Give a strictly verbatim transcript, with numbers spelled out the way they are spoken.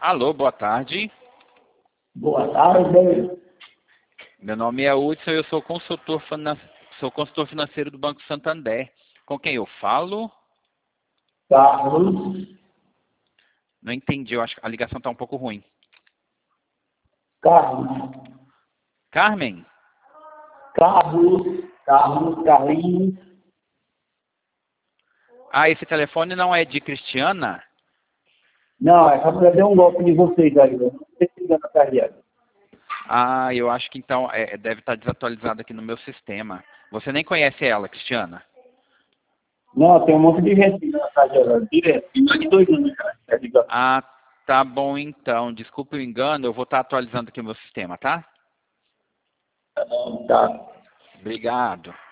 Alô, boa tarde. Boa tarde. Meu nome é Hudson, eu sou consultor, finan... sou consultor financeiro do Banco Santander. Com quem eu falo? Carlos. Não entendi, eu acho que a ligação está um pouco ruim. Carlos. Carmen? Carlos. Carlos. Carlinhos. Ah, esse telefone não é de Cristiana? Não, essa mulher deu um golpe de vocês aí. Eu não sei se engana a carreira. Ah, eu acho que então é, deve estar desatualizado aqui no meu sistema. Você nem conhece ela, Cristiana? Não, tem um monte de gente na carreira. Direto. Tem mais de dois anos já. É ligado. Ah, tá bom então. Desculpe o engano, eu vou estar atualizando aqui o meu sistema, tá? Tá. Obrigado.